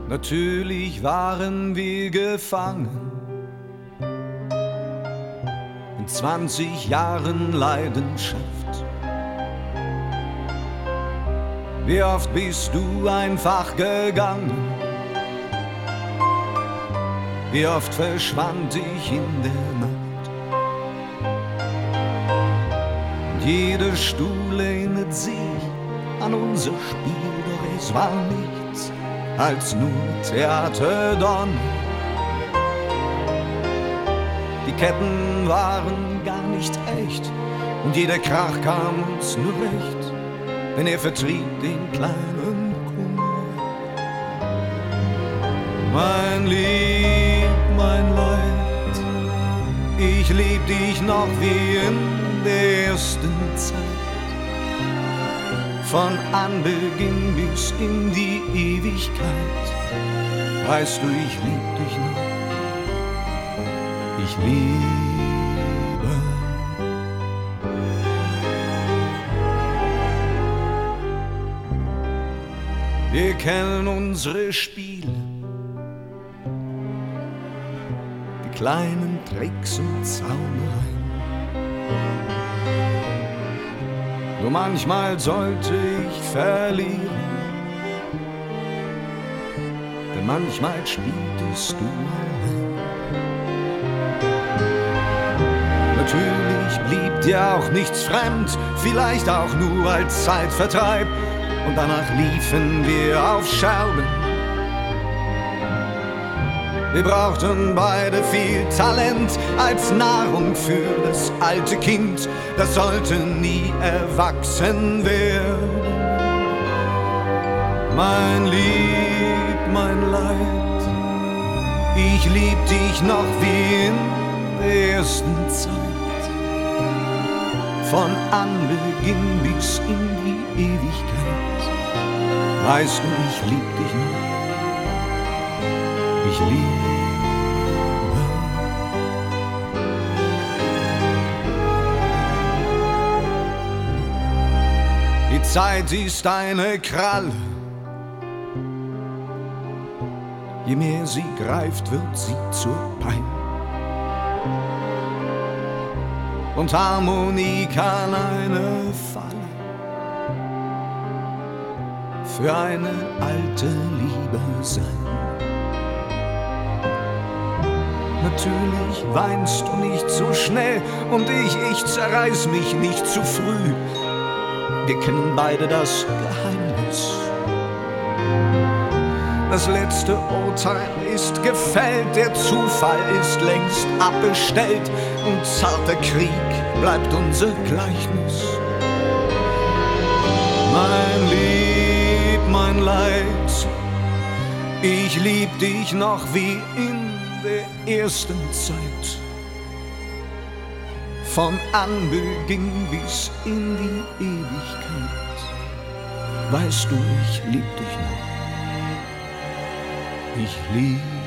Natürlich waren wir gefangen in 20 Jahren Leidenschaft. Wie oft bist du einfach gegangen? Wie oft verschwand ich in der Nacht? Und jeder Stuhl erinnert sich an unser Spiel, doch es war nichts als nur Theaterdonner. Die Ketten waren gar nicht echt und jeder Krach kam uns nur recht, denn er vertrieb den kleinen Kummer. Mein Lieb, mein Leid, ich lieb dich noch wie in der ersten Zeit. Von Anbeginn bis in die Ewigkeit. Weißt du, ich lieb dich noch. Ich liebe. Wir kennen unsere Spiele, die kleinen Tricks und Zaubereien. Nur manchmal sollte ich verlieren, denn manchmal spieltest du allein. Natürlich blieb dir auch nichts fremd, vielleicht auch nur als Zeitvertreib, und danach liefen wir auf Scherben. Wir brauchten beide viel Talent als Nahrung für das alte Kind, das sollte nie erwachsen werden. Mein Lieb, mein Leid, ich lieb dich noch wie in der ersten Zeit. Von Anbeginn bis in die Ewigkeit. Weißt du, ich lieb dich noch. Ich liebe. Die Zeit ist eine Kralle. Je mehr sie greift, wird sie zur Pein. Und Harmonie kann eine Falle für eine alte Liebe sein. Natürlich weinst du nicht so schnell und ich zerreiß mich nicht zu früh. Wir kennen beide das Geheimnis. Das letzte Urteil ist gefällt, der Zufall ist längst abbestellt und zarter Krieg bleibt unser Gleichnis. Mein Lieb, mein Leid, ich lieb dich noch wie in der ersten Zeit. Von Anbeginn bis in die Ewigkeit. Weißt du, ich lieb dich noch. Ich liebe